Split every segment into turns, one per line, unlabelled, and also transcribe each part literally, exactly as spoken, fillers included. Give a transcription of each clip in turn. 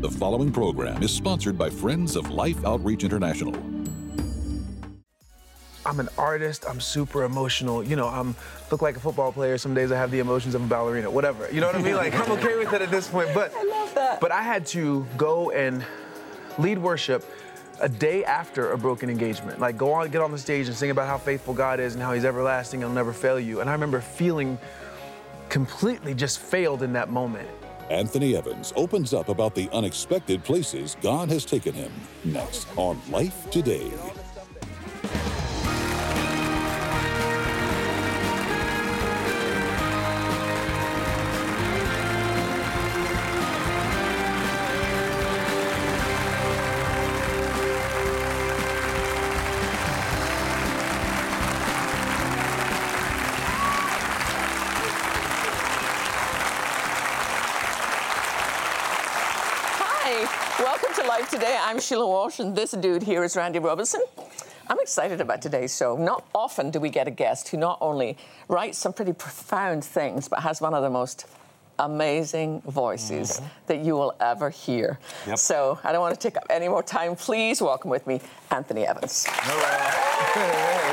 The following program is sponsored by Friends of Life Outreach International.
I'm an artist, I'm super emotional, you know, I'm look like a football player, some days I have the emotions of a ballerina, whatever, you know what I mean? Like, I'm okay with it at this point, but,
I love that.
but I had to go and lead worship a day after a broken engagement. Like, go on, get on the stage and sing about how faithful God is and how he's everlasting and he'll never fail you. And I remember feeling completely just failed in that moment.
Anthony Evans opens up about the unexpected places God has taken him. Next on Life Today.
Welcome to Life Today. I'm Sheila Walsh, and this dude here is Randy Robinson. I'm excited about today's show. Not often do we get a guest who not only writes some pretty profound things, but has one of the most amazing voices mm-hmm. that you will ever hear. Yep. So I don't want to take up any more time. Please welcome with me Anthony Evans.
Hello.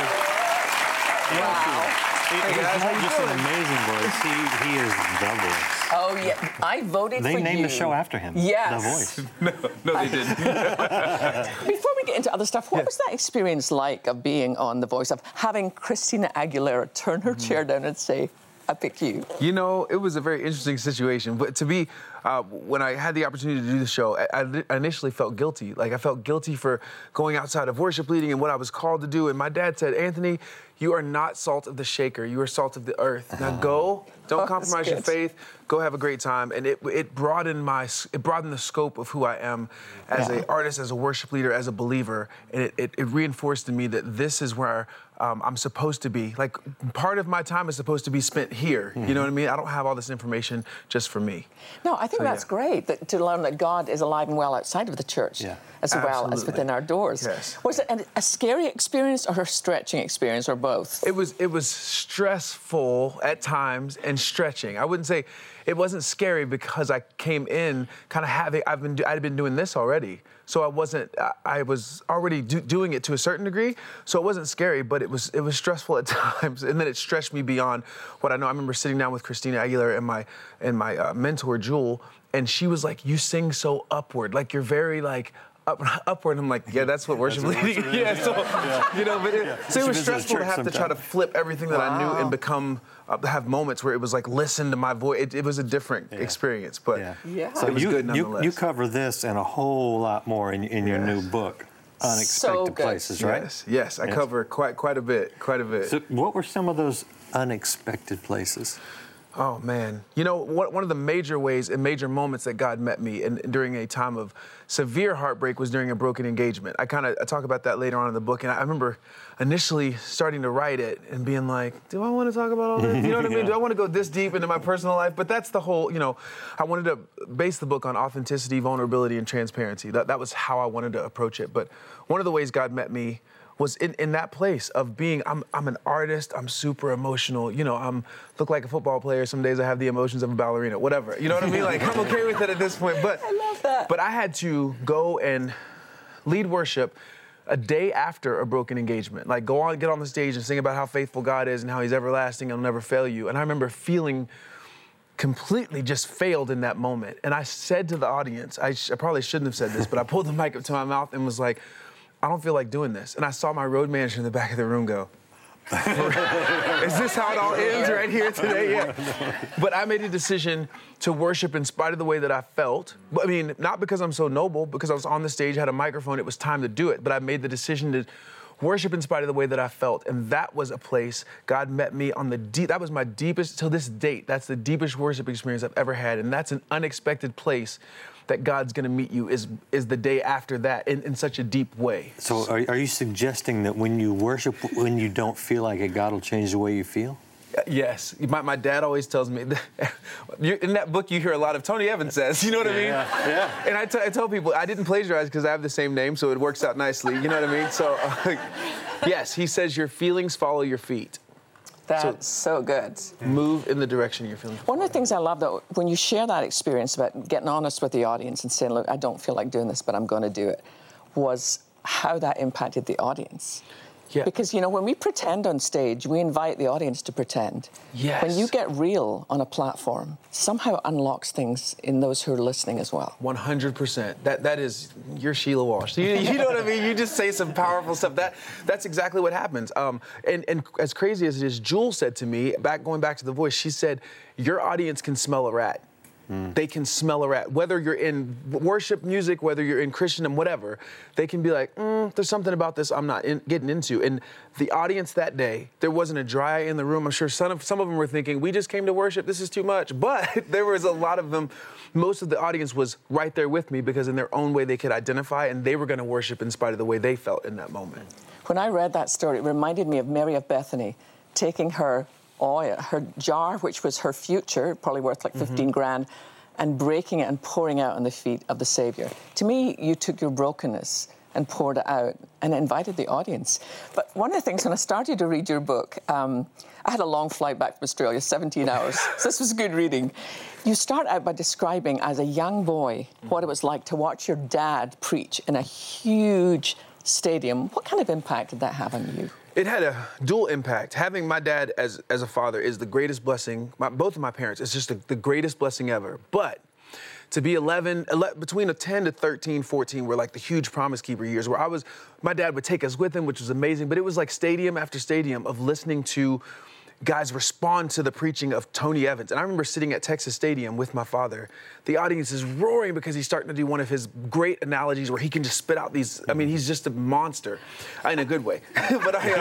Wow.
He, he's
Hey guys,
not just an amazing voice, he, he is the voice.
Oh, yeah. I voted
they
for you.
They named the show after him.
Yes.
The Voice.
No, no, they didn't.
Before we get into other stuff, what
yeah.
was that experience like of being on The Voice, of having Christina Aguilera turn her mm. chair down and say, I pick you?
You know, it was a very interesting situation. But to be, uh, when I had the opportunity to do the show, I, I initially felt guilty. Like, I felt guilty for going outside of worship leading and what I was called to do. And my dad said, Anthony, you are not salt of the shaker. You are salt of the earth. Now go, don't
oh,
compromise your faith. Go have a great time. And it it broadened my, it broadened the scope of who I am as yeah. an artist, as a worship leader, as a believer. And it, it, it reinforced in me that this is where um, I'm supposed to be. Like, part of my time is supposed to be spent here. Mm-hmm. You know what I mean? I don't have all this information just for me.
No, I think so, that's yeah. great that, to learn that God is alive and well outside of the church, yeah. as
Absolutely.
well as within our doors.
Yes.
Was it a, a scary experience or a stretching experience, or both?
It was, it was stressful at times and stretching. I wouldn't say it wasn't scary because I came in kind of having, I've been, I'd been doing this already. So I wasn't, I, I was already do, doing it to a certain degree. So it wasn't scary, but it was, it was stressful at times. And then it stretched me beyond what I know. I remember sitting down with Christina Aguilera and my, and my uh, mentor, Jewel, and she was like, you sing so upward. Like, you're very like, Up, upward. I'm like, yeah, that's what worship leading is. Yeah, so, yeah. you know, but it, yeah. so it was stressful to have sometime. to try to flip everything that wow. I knew and become, uh, have moments where it was like, listen to my voice. It, it was a different yeah. experience, but
yeah.
yeah.
So
it was
you,
good nonetheless.
You, you cover this and a whole lot more in, in your yes. new book, Unexpected
so
Places, right?
Yes, yes, I yes. cover quite quite a bit, quite a bit.
So what were some of those unexpected places?
Oh, man. You know, one of the major ways and major moments that God met me in, during a time of severe heartbreak was during a broken engagement. I kind of I talk about that later on in the book, and I remember initially starting to write it and being like, do I want to talk about all this? You know what I mean? yeah. Do I want to go this deep into my personal life? But that's the whole, you know, I wanted to base the book on authenticity, vulnerability, and transparency. That, that was how I wanted to approach it. But one of the ways God met me was in, in that place of being, I'm I'm an artist, I'm super emotional, you know, I'm look like a football player, some days I have the emotions of a ballerina, whatever, you know what I mean? Like, I'm okay with it at this point, but
I love that.
But I had to go and lead worship a day after a broken engagement. Like, go on, get on the stage and sing about how faithful God is and how he's everlasting and he'll never fail you. And I remember feeling completely just failed in that moment. And I said to the audience, I, sh- I probably shouldn't have said this, but I pulled the mic up to my mouth and was like, I don't feel like doing this. And I saw my road manager in the back of the room go, is this how it all ends right here today? Yeah. But I made a decision to worship in spite of the way that I felt. I mean, not because I'm so noble, because I was on the stage, had a microphone, it was time to do it. But I made the decision to worship in spite of the way that I felt. And that was a place God met me on the deep, that was my deepest, till this date, that's the deepest worship experience I've ever had. And that's an unexpected place that God's going to meet you is is the day after that in, in such a deep way.
So are, are you suggesting that when you worship, when you don't feel like it, God will change the way you feel?
Yes. My, my dad always tells me, that, in that book you hear a lot of Tony Evans says, you know what I mean?
Yeah, yeah.
And I, t- I tell people, I didn't plagiarize because I have the same name, so it works out nicely, you know what I mean? So, uh, yes, he says your feelings follow your feet.
That's so, so good.
Move in the direction you're feeling.
One of the things I love that when you share that experience about getting honest with the audience and saying, look, I don't feel like doing this, but I'm going to do it, was how that impacted the audience.
Yeah.
Because, you know, when we pretend on stage, we invite the audience to pretend.
Yes.
When you get real on a platform, somehow unlocks things in those who are listening as well.
one hundred percent. That that is, you're Sheila Walsh. You, you know what I mean? You just say some powerful stuff. That that's exactly what happens. Um, and and as crazy as it is, Jewel said to me, back going back to The Voice, she said, your audience can smell a rat. Mm. They can smell a rat. Whether you're in worship music, whether you're in Christendom, whatever, they can be like, mm, there's something about this I'm not in, getting into. And the audience that day, there wasn't a dry eye in the room. I'm sure some of, some of them were thinking, we just came to worship, this is too much. But there was a lot of them, most of the audience was right there with me because in their own way they could identify and they were going to worship in spite of the way they felt in that moment.
When I read that story, it reminded me of Mary of Bethany taking her oil, her jar, which was her future, probably worth like fifteen mm-hmm. grand, and breaking it and pouring out on the feet of the Savior. To me, you took your brokenness and poured it out and invited the audience. But one of the things, when I started to read your book, um, I had a long flight back from Australia, seventeen hours, so this was good reading. You start out by describing, as a young boy, what it was like to watch your dad preach in a huge stadium. What kind of impact did that have on you?
It had a dual impact. Having my dad as as a father is the greatest blessing. My, both of my parents, it's just a, the greatest blessing ever. But to be eleven, eleven, between a ten to thirteen, fourteen were like the huge Promise Keeper years where I was, my dad would take us with him, which was amazing, but it was like stadium after stadium of listening to guys respond to the preaching of Tony Evans. And I remember sitting at Texas Stadium with my father. The audience is roaring because he's starting to do one of his great analogies where he can just spit out these, I mean, he's just a monster in a good way. But I,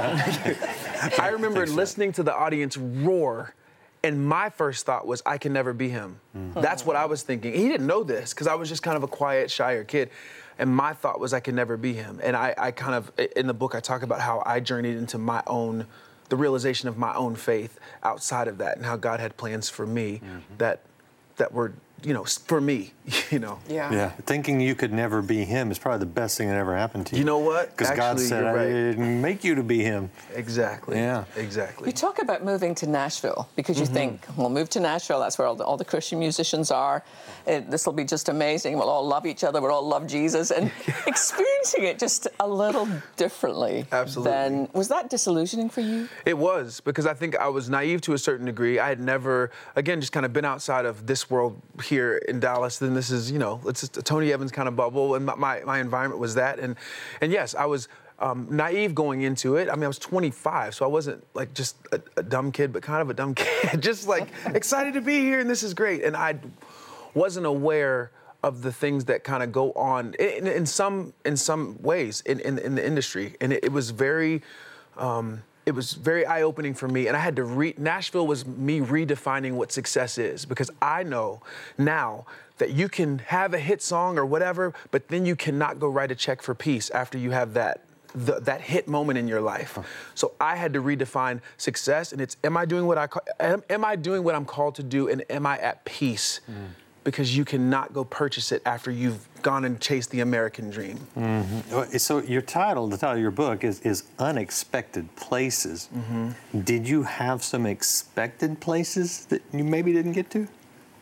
uh, I remember listening to the audience roar. And my first thought was, I can never be him. Mm-hmm. That's what I was thinking. He didn't know this because I was just kind of a quiet, shyer kid. And my thought was, I can never be him. And I, I kind of, in the book, I talk about how I journeyed into my own, the realization of my own faith outside of that and how God had plans for me mm-hmm. that that were, you know, for me, you know.
Yeah.
Yeah. Thinking you could never be him is probably the best thing that ever happened to you.
You know what?
Because God said,
right.
I didn't make you to be him.
Exactly.
Yeah.
Exactly.
You talk about moving to Nashville because you mm-hmm. think, we'll move to Nashville, that's where all the, all the Christian musicians are. This will be just amazing. We'll all love each other. We'll all love Jesus. And experiencing it just a little differently.
Absolutely.
Than, was that disillusioning for you?
It was, because I think I was naive to a certain degree. I had never, again, just kind of been outside of this world here in Dallas. Then this is, you know, it's just a Tony Evans kind of bubble. And my, my environment was that. And, and yes, I was um, naive going into it. I mean, I was twenty-five, so I wasn't like just a, a dumb kid, but kind of a dumb kid. Just like excited to be here and this is great. And I wasn't aware of the things that kind of go on in, in some in some ways in, in, in the industry. And it, it was very, um, it was very eye-opening for me. And I had to read, Nashville was me redefining what success is, because I know now that you can have a hit song or whatever, but then you cannot go write a check for peace after you have that The, that hit moment in your life. So I had to redefine success, and it's, am I doing what I am, am I doing what I'm called to do, and am I at peace? Mm. Because you cannot go purchase it after you've gone and chased the American dream.
Mm-hmm. So your title, the title of your book is, is Unexpected Places. Mm-hmm. Did you have some expected places that you maybe didn't get to?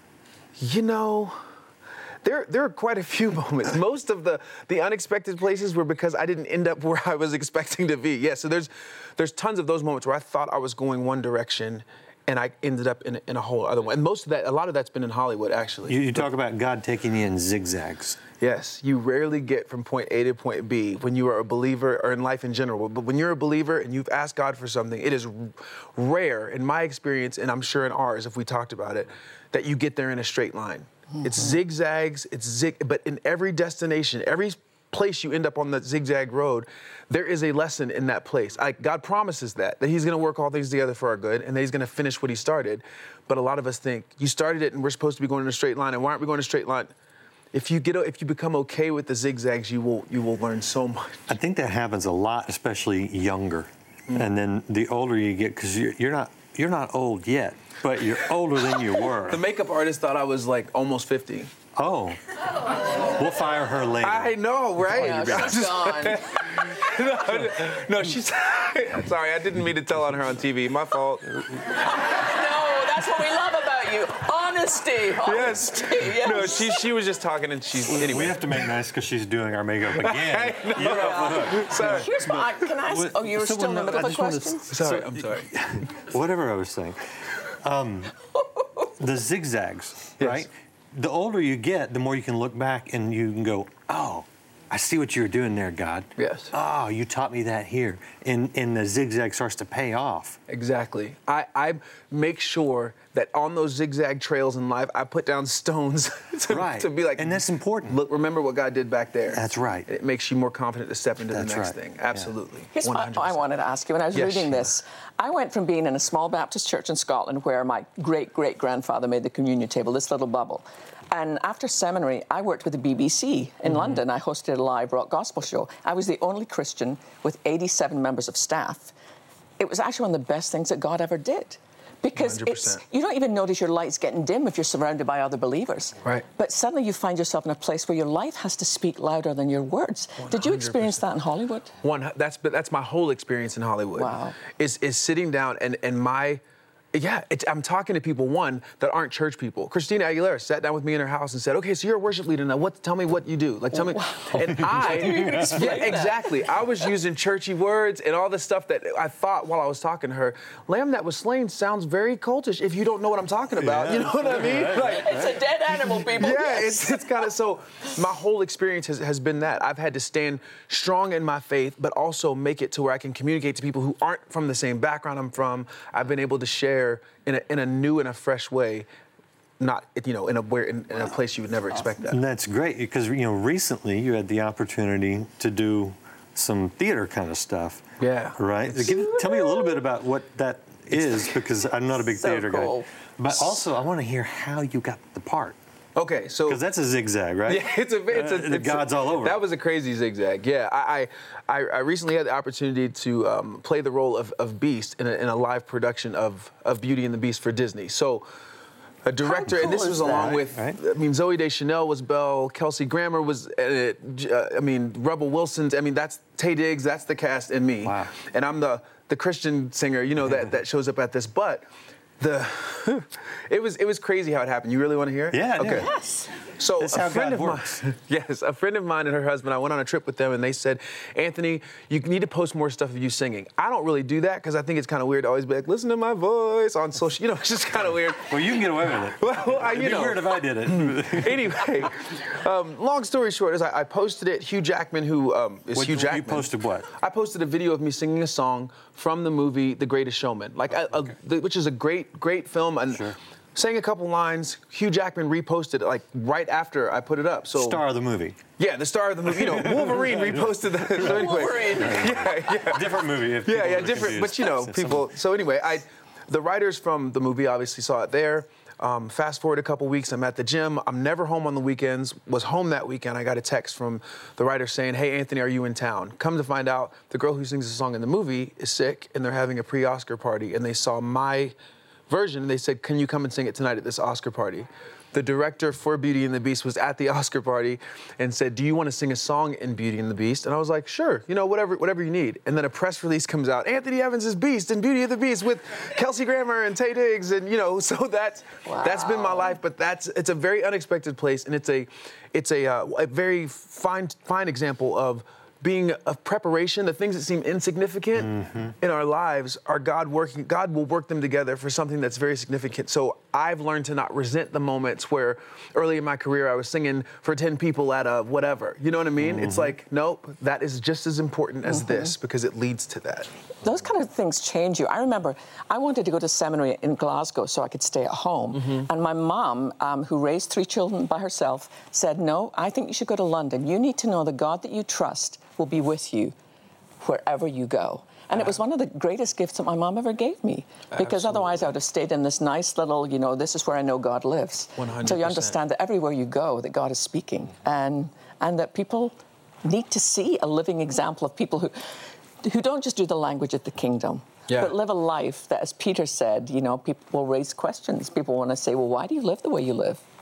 You know, There, there are quite a few moments. Most of the, the unexpected places were because I didn't end up where I was expecting to be. Yeah, so there's, there's tons of those moments where I thought I was going one direction and I ended up in a, in a whole other one. And most of that, a lot of that's been in Hollywood, actually.
You, you talk about God taking you in zigzags.
Yes, you rarely get from point A to point B when you are a believer, or in life in general. But when you're a believer and you've asked God for something, it is rare, in my experience, and I'm sure in ours, if we talked about it, that you get there in a straight line. Mm-hmm. It's zigzags, it's zig, but in every destination, every place you end up on the zigzag road, there is a lesson in that place. I, God promises that, that he's gonna work all things together for our good, and that he's gonna finish what he started. But a lot of us think, you started it and we're supposed to be going in a straight line, and why aren't we going in a straight line? If you get, if you become okay with the zigzags, you will, you will learn so much.
I think that happens a lot, especially younger. Mm. And then the older you get, because you're, you're not, you're not old yet, but you're older than you were.
The makeup artist thought I was like almost fifty.
Oh. We'll fire her later.
I know, right?
Oh, yeah, she's gone.
no, no, she's Sorry, I didn't mean to tell on her on T V. My fault.
No, that's what we love about you. Honesty. Honesty.
Yes.
Yes.
No, she she was just talking and she's anyway.
We have to make nice because she's doing our makeup again.
I know.
You're off the hook.
Sorry.
Here's what I, can I ask?
What-
Oh, you were
so
still in the
no,
middle
I
of a
just wanna-
question?
Sorry, I'm sorry.
Whatever I was saying. Um, the zigzags,
Yes.
right? The older you get, the more you can look back and you can go, oh, I see what you were doing there, God.
Yes.
Oh, you taught me that here. And, and the zigzag starts to pay off.
Exactly. I, I make sure that on those zigzag trails in life, I put down stones to,
Right.
to be like,
And that's important.
Look, remember what God did back there.
That's right.
It makes you more confident to step into
That's
the next
right.
thing. Absolutely.
Here's what
one
I
hundred percent.
wanted to ask you. When I was
Yes,
reading
Sheila.
this, I went from being in a small Baptist church in Scotland where my great-great-grandfather made the communion table, this little bubble. And after seminary, I worked with the B B C in
Mm-hmm.
London. I hosted a live rock gospel show. I was the only Christian with eighty-seven members of staff. It was actually one of the best things that God ever did. Because
one hundred
it's,
percent.
you don't even notice your light's getting dim if you're surrounded by other believers.
Right.
But suddenly you find yourself in a place where your life has to speak louder than your words. Did you experience that in Hollywood?
One, that's but that's my whole experience in Hollywood.
Wow.
Is is sitting down and and my, yeah, it's, I'm talking to people one that aren't church people. Christina Aguilera sat down with me in her house and said, "Okay, so you're a worship leader now. What? Tell me what you do. Like, tell me." And I, yeah, exactly. I was using churchy words and all the stuff that I thought while I was talking to her. Lamb that was slain sounds very cultish if you don't know what I'm talking about.
Yeah.
You know what I mean? Like,
It's a dead animal, people.
yeah,
Yes.
it's, it's kind of so. My whole experience has, has been that I've had to stand strong in my faith, but also make it to where I can communicate to people who aren't from the same background I'm from. I've been able to share in a, in a new and a fresh way, not you know in a where in, in a place you would never expect that.
And that's great because, you know, recently you had the opportunity to do some theater kind of stuff.
Yeah.
Right? Give, tell me a little bit about what that is because I'm not a big
So
theater
cool.
guy. But also, I want to hear how you got the part.
Okay, so
Because that's a zigzag, right?
yeah, it's a it's a
Uh, the
it's
God's
a,
all over.
That was a crazy zigzag. Yeah, I I, I recently had the opportunity to um, play the role of, of Beast in a, in a live production of of Beauty and the Beast for Disney. So. A director,
cool
and this
is
was along
that?
with,
Right.
I mean, Zoe Deschanel was Belle, Kelsey Grammer was, uh, uh, I mean, Rebel Wilson's, I mean, that's Taye Diggs, that's the cast, and me.
Wow.
And I'm the the Christian singer, you know, that, that shows up at this. But the, it was it was crazy how it happened. You really want to hear it?
Yeah, I do.
Okay.
Yes.
So
That's
a
how
friend
God
of
works.
mine, yes, a friend of mine and her husband, I went on a trip with them and they said, Anthony, you need to post more stuff of you singing. I don't really do that because I think it's kind of weird to always be like, listen to my voice on social, you know, it's just kind of weird.
Well, you can get away with it.
Well, I,
It'd
you
be
know.
weird if I did it.
Anyway, um, long story short is I, I posted it. Hugh Jackman, who um, is
What-
Hugh
you
Jackman.
posted what?
I posted a video of me singing a song from the movie The Greatest Showman, like a, a, the, which is a great, great film. And
Sure.
sang a couple lines. Hugh Jackman reposted it like right after I put it up. So
Star of the movie.
yeah, the star of the movie. You know, Wolverine reposted that. So anyway,
Wolverine.
yeah, yeah.
Different movie. If
Yeah,
people
yeah,
were
different.
confused.
But you know,
Some-
people. So anyway, I, the writers from the movie obviously saw it there. Um, fast forward a couple weeks, I'm at the gym. I'm never home on the weekends. Was home that weekend. I got a text from the writer saying, "Hey, Anthony, are you in town?" Come to find out, the girl who sings the song in the movie is sick, and they're having a pre-Oscar party, and they saw my version. They said, "Can you come and sing it tonight at this Oscar party?" The director for Beauty and the Beast was at the Oscar party and said, "Do you want to sing a song in Beauty and the Beast?" And I was like, "Sure, you know, whatever, whatever you need." And then a press release comes out: Anthony Evans is Beast in Beauty and the Beast with Kelsey Grammer and Taye Diggs, and you know, so that's that's been my life. But that's it's a very unexpected place, and it's a it's a, uh, a very fine fine example of being of preparation. The things that seem insignificant
Mm-hmm.
in our lives are God working. God will work them together for something that's very significant. So I've learned to not resent the moments where early in my career I was singing for ten people at a whatever. You know what I mean? It's
Mm-hmm.
like, nope, that is just as important as this because it leads to that.
Those kind of things change you. I remember I wanted to go to seminary in Glasgow so I could stay at home.
Mm-hmm.
And my mom, um, who raised three children by herself, said, "No, I think you should go to London. You need to know the God that you trust will be with you wherever you go." And it was one of the greatest gifts that my mom ever gave me. Because otherwise I would have stayed in this nice little, you know, this is where I know God lives.
one hundred
Until you
percent.
understand that everywhere you go, that God is speaking. And, and that people need to see a living example of people who who don't just do the language of the kingdom,
Yeah.
but live a life that, as Peter said, you know, people will raise questions. People want to say, well, why do you live the way you live?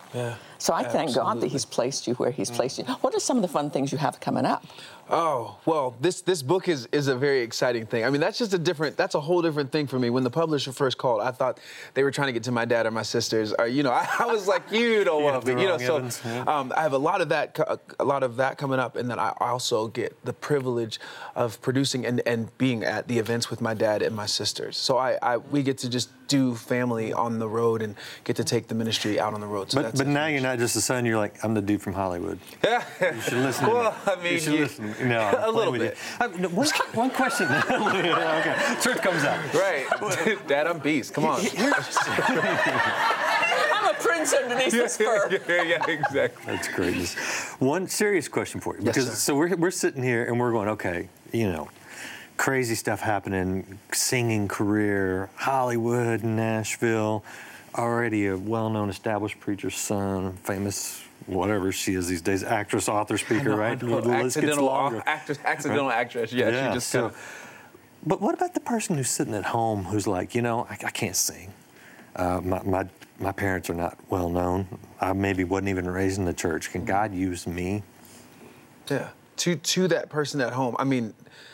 Yeah.
So I thank God
Absolutely.
that He's placed you where He's placed you. What are some of the fun things you have coming up?
Oh, well, this this book is is a very exciting thing. I mean, that's just a different, that's a whole different thing for me. When the publisher first called, I thought they were trying to get to my dad or my sisters. Or, you know, I, I was like, you don't
Yeah,
want
the
me. You know,
wrong
so
Evans, yeah.
um, I have a lot of that, co- a lot of that coming up, and then I also get the privilege of producing and, and being at the events with my dad and my sisters. So I, I we get to just do family on the road and get to take the ministry out on the road. So
But
that's
but
a
now
huge-
you're not just a son. You're like, I'm the dude from Hollywood.
Yeah.
You should listen to
Well,
me.
I mean,
you should
you-
listen. No, I'm
a
playing
little
with
bit.
You. Uh, no, one, one question. Okay, truth comes out.
Right. Dad, I'm beast. Come on.
I'm a prince underneath this fur.
yeah, yeah, exactly.
That's greatness. One serious question for you,
Yes,
because
sir.
so we're we're sitting here and we're going, okay, you know, crazy stuff happening, singing career, Hollywood, Nashville, already a well-known established preacher's son, famous whatever she is these days, actress, author, speaker,
I
right?
know.
The list gets
Accidental,
longer.
actress, accidental
Right?
actress. Yeah,
Yeah,
she just
so-
kind of.
But what about the person who's sitting at home who's like, you know, I, I can't sing. Uh, my, my my parents are not well known. I maybe wasn't even raised in the church. Can God use me?
Yeah. To to that person at home. I mean,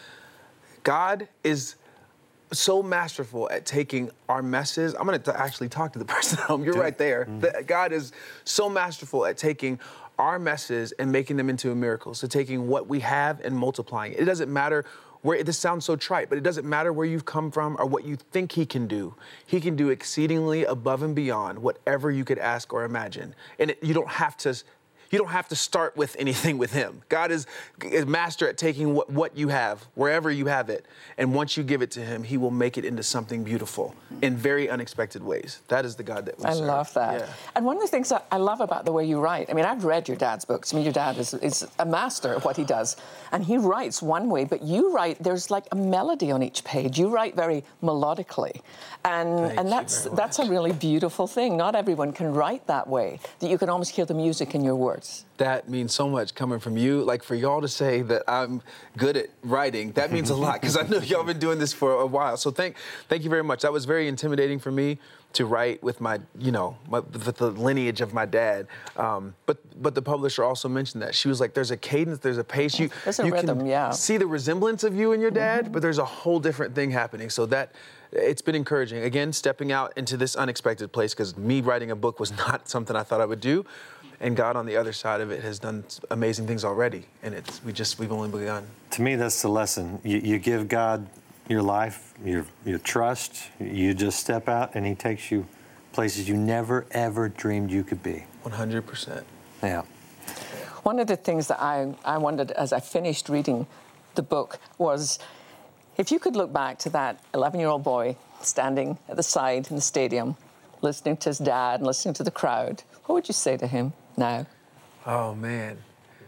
God is so masterful at taking our messes. I'm going to actually talk to the person at home. You're
Do it.
right there. That God is so masterful at taking our messes and making them into a miracle. So taking what we have and multiplying it. It doesn't matter where, this sounds so trite, but it doesn't matter where you've come from or what you think He can do. He can do exceedingly above and beyond whatever you could ask or imagine. And it, you don't have to You don't have to start with anything with Him. God is a master at taking what, what you have, wherever you have it, and once you give it to Him, He will make it into something beautiful in very unexpected ways. That is the God that we
I
serve.
love that.
Yeah.
And one of the things that I love about the way you write, I mean, I've read your dad's books. I mean, your dad is, is a master at what he does. And he writes one way, but you write, there's like a melody on each page. You write very melodically. And,
Thank
and
you
that's
very
that's a really beautiful thing. Not everyone can write that way, that you can almost hear the music in your words.
That means so much coming from you. Like for y'all to say that I'm good at writing, that means a lot because I know y'all been doing this for a while. So thank, thank you very much. That was very intimidating for me to write with my, you know, my, with the lineage of my dad. Um, but but the publisher also mentioned that. She was like, "There's a cadence, there's a pace. You
There's a
you
rhythm,
can
yeah.
see the resemblance of you and your dad, but there's a whole different thing happening." So that. It's been encouraging. Again, stepping out into this unexpected place because me writing a book was not something I thought I would do. And God on the other side of it has done amazing things already. And it's we just, we've only begun.
To me, that's the lesson. You, you give God your life, your, your trust, you just step out and He takes you places you never, ever dreamed you could be.
one hundred percent.
Yeah.
One of the things that I, I wondered as I finished reading the book was, if you could look back to that eleven-year-old boy standing at the side in the stadium, listening to his dad and listening to the crowd, what would you say to him now?
Oh, man.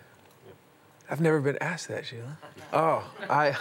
I've never been asked that, Sheila. Oh, I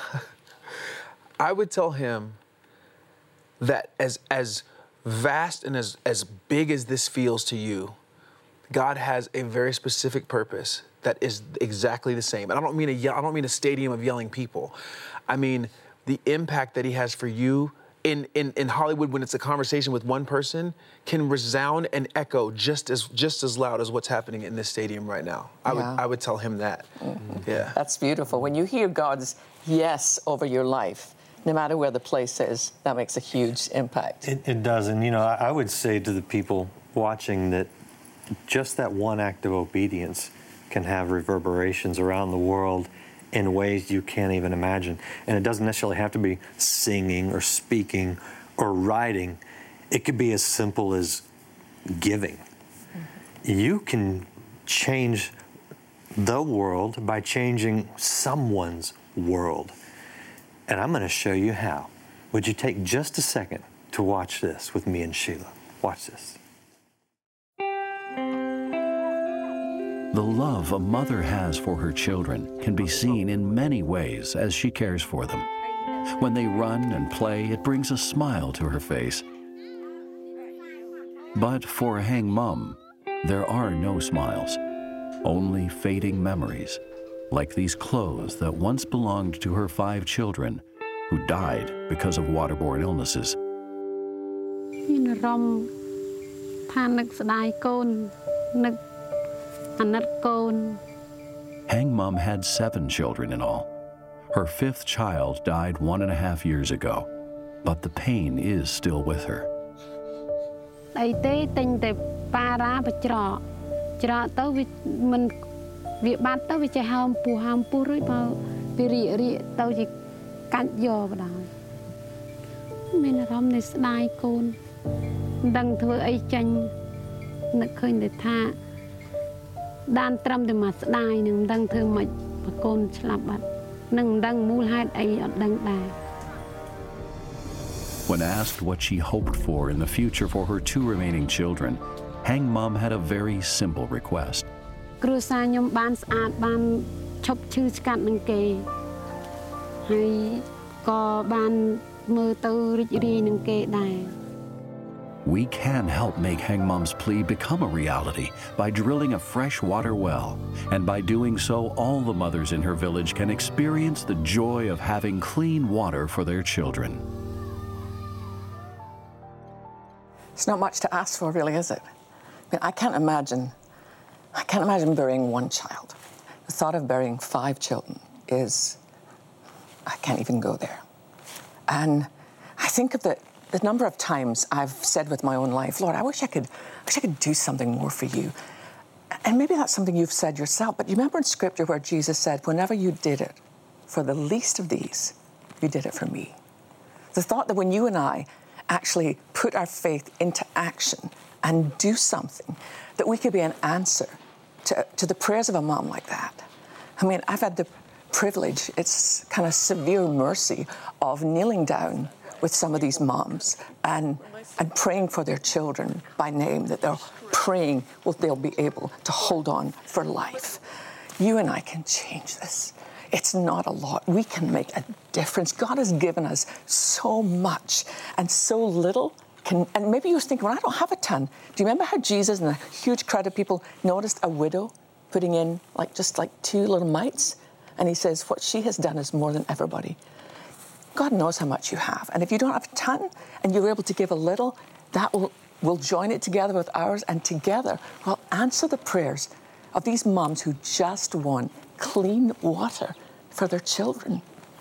I would tell him that as as vast and as, as big as this feels to you, God has a very specific purpose that is exactly the same. And I don't mean a ye- I don't mean a stadium of yelling people. I mean the impact that He has for you in, in, in Hollywood when it's a conversation with one person can resound and echo just as just as loud as what's happening in this stadium right now. I
Yeah.
would I would tell him that. Mm-hmm. Yeah.
That's beautiful. When you hear God's yes over your life, no matter where the place is, that makes a huge impact.
It, it does. And, you know, I, I would say to the people watching that just that one act of obedience can have reverberations around the world in ways you can't even imagine. And it doesn't necessarily have to be singing or speaking or writing. It could be as simple as giving. Mm-hmm. You can change the world by changing someone's world. And I'm going to show you how. Would you take just a second to watch this with me and Sheila? Watch this.
The love a mother has for her children can be seen in many ways as she cares for them. When they run and play, it brings a smile to her face. But for Hang Mum, there are no smiles, only fading memories, like these clothes that once belonged to her five children who died because of waterborne illnesses.
មានអារម្មណ៍ថានឹកស្ដាយកូន
Hang Mum had seven children in all. Her fifth child died one and a half years ago, but the pain is still with her. When asked what she hoped for in the future for her two remaining children, Hang Mum had a very simple request. We can help make Hang Mum's plea become a reality by drilling a fresh water well. And by doing so, all the mothers in her village can experience the joy of having clean water for their children.
It's not much to ask for, really, is it? I mean, I can't imagine, I can't imagine burying one child. The thought of burying five children is, I can't even go there. And I think of the, the number of times I've said with my own life, Lord, I wish I could, I wish I could do something more for you. And maybe that's something you've said yourself, but you remember in Scripture where Jesus said, whenever you did it for the least of these, you did it for me. The thought that when you and I actually put our faith into action and do something, that we could be an answer to, to the prayers of a mom like that. I mean, I've had the privilege, it's kind of severe mercy, of kneeling down with some of these moms and, and praying for their children by name, that they're praying well, they'll be able to hold on for life. You and I can change this. It's not a lot. We can make a difference. God has given us so much, and so little can, and maybe you were thinking, well, I don't have a ton. Do you remember how Jesus and a huge crowd of people noticed a widow putting in like just like two little mites? And he says, what she has done is more than everybody. God knows how much you have. And if you don't have a ton and you're able to give a little, that will, will join it together with ours, and together we'll answer the prayers of these moms who just want clean water for their children.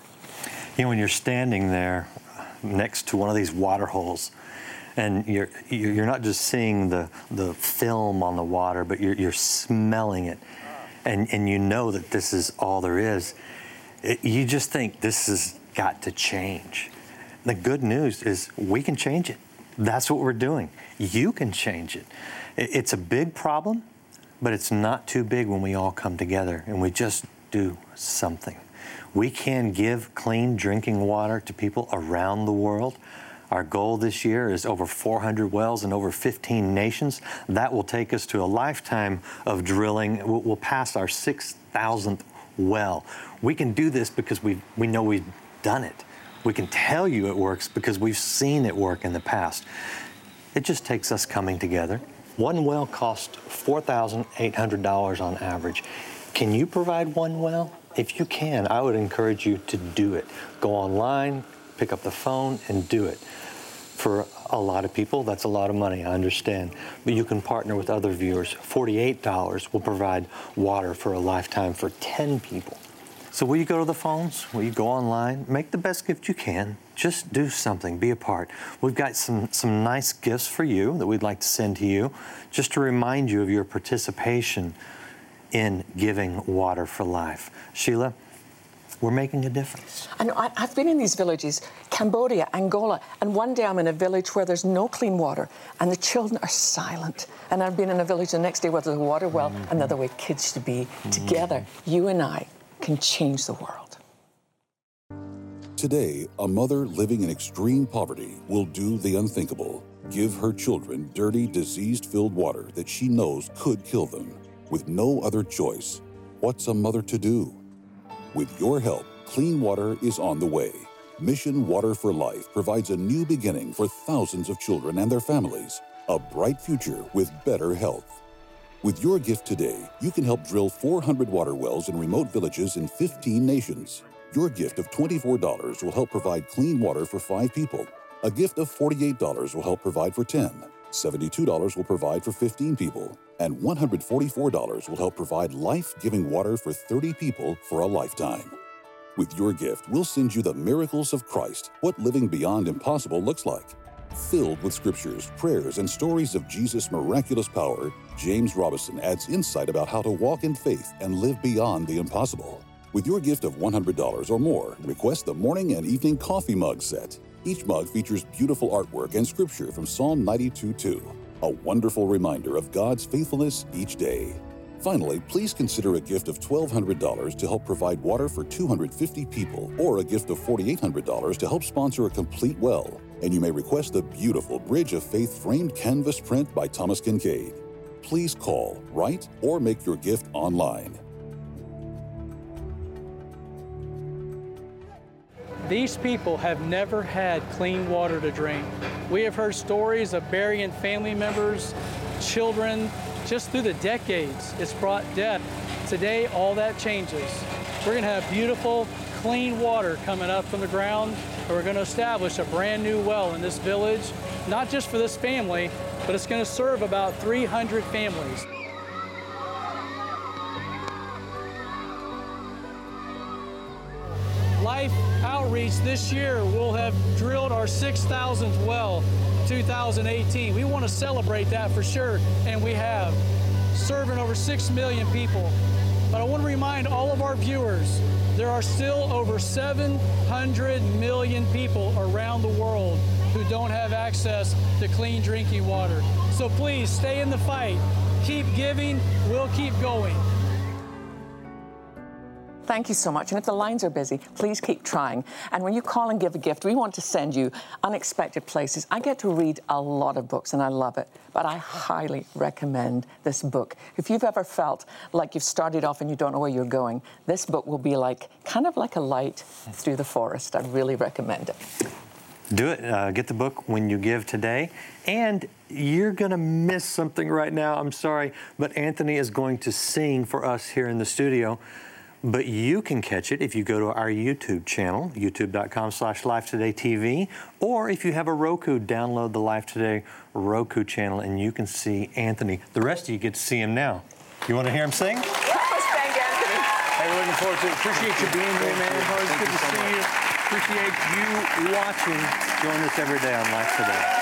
You know, when you're standing there next to one of these water holes, and you're you're not just seeing the the film on the water, but you're you're smelling it, and and you know that this is all there is. It, you just think this has got to change. The good news is we can change it. That's what we're doing. You can change it. it it's a big problem, but it's not too big when we all come together and we just do something. We can give clean drinking water to people around the world. Our goal this year is over four hundred wells in over fifteen nations. That will take us to a lifetime of drilling. We'll pass our six thousandth well. We can do this because we we know we've done it. We can tell you it works because we've seen it work in the past. It just takes us coming together. One well costs four thousand eight hundred dollars on average. Can you provide one well? If you can, I would encourage you to do it. Go online, pick up the phone, and do it. For a lot of people, that's a lot of money, I understand. But you can partner with other viewers. forty-eight dollars will provide water for a lifetime for ten people. So will you go to the phones? Will you go online? Make the best gift you can. Just do something, be a part. We've got some, some nice gifts for you that we'd like to send to you, just to remind you of your participation in giving water for life. Sheila, we're making a difference.
I know, I, I've been in these villages, Cambodia, Angola, and one day I'm in a village where there's no clean water, and the children are silent. And I've been in a village the next day where there's a water well, mm-hmm. another way kids should be. Mm-hmm. Together, you and I can change the world.
Today, a mother living in extreme poverty will do the unthinkable. Give her children dirty, disease-filled water that she knows could kill them. With no other choice, what's a mother to do? With your help, clean water is on the way. Mission Water for Life provides a new beginning for thousands of children and their families. A bright future with better health. With your gift today, you can help drill four hundred water wells in remote villages in fifteen nations. Your gift of twenty-four dollars will help provide clean water for five people. A gift of forty-eight dollars will help provide for ten. seventy-two dollars will provide for fifteen people. And one hundred forty-four dollars will help provide life-giving water for thirty people for a lifetime. With your gift, we'll send you the miracles of Christ, what living beyond impossible looks like. Filled with scriptures, prayers, and stories of Jesus' miraculous power, James Robison adds insight about how to walk in faith and live beyond the impossible. With your gift of one hundred dollars or more, request the morning and evening coffee mug set. Each mug features beautiful artwork and scripture from Psalm ninety-two two, a wonderful reminder of God's faithfulness each day. Finally, please consider a gift of twelve hundred dollars to help provide water for two hundred fifty people, or a gift of four thousand eight hundred dollars to help sponsor a complete well. And you may request the beautiful Bridge of Faith framed canvas print by Thomas Kincaid. Please call, write, or make your gift online.
These people have never had clean water to drink. We have heard stories of burying family members, children, just through the decades. It's brought death. Today, all that changes. We're gonna have beautiful, clean water coming up from the ground, and we're gonna establish a brand new well in this village, not just for this family, but it's gonna serve about three hundred families. Life Outreach this year will have drilled our six thousandth well, two thousand eighteen. We want to celebrate that for sure, and we have, serving over six million people. But I want to remind all of our viewers, there are still over seven hundred million people around the world who don't have access to clean drinking water. So please stay in the fight. Keep giving, we'll keep going.
Thank you so much. And if the lines are busy, please keep trying. And when you call and give a gift, we want to send you unexpected places. I get to read a lot of books, and I love it. But I highly recommend this book. If you've ever felt like you've started off and you don't know where you're going, this book will be like, kind of like a light through the forest. I really recommend it.
Do it. Uh, get the book when you give today. And you're going to miss something right now. I'm sorry. But Anthony is going to sing for us here in the studio. But you can catch it if you go to our YouTube channel, youtube.com slash LifeTodayTV. Or if you have a Roku, download the Life Today Roku channel and you can see Anthony. The rest of you get to see him now. You want to hear him sing?
Help us thank Anthony.
Hey, we're looking forward to it. Appreciate you being here, man. Always good to see you. Appreciate you watching.
Join us every day on Life Today.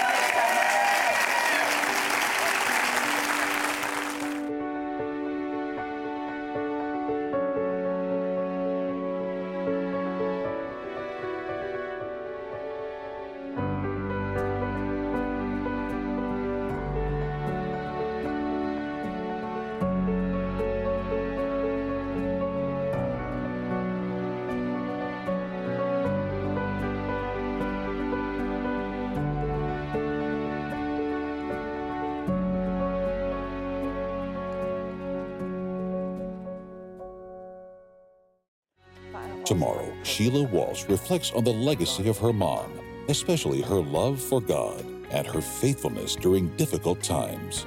Tomorrow, Sheila Walsh reflects on the legacy of her mom, especially her love for God and her faithfulness during difficult times.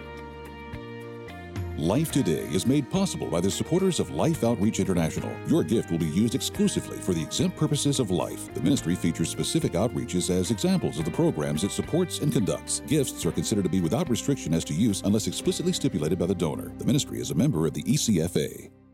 Life Today is made possible by the supporters of Life Outreach International. Your gift will be used exclusively for the exempt purposes of life. The ministry features specific outreaches as examples of the programs it supports and conducts. Gifts are considered to be without restriction as to use unless explicitly stipulated by the donor. The ministry is a member of the E C F A.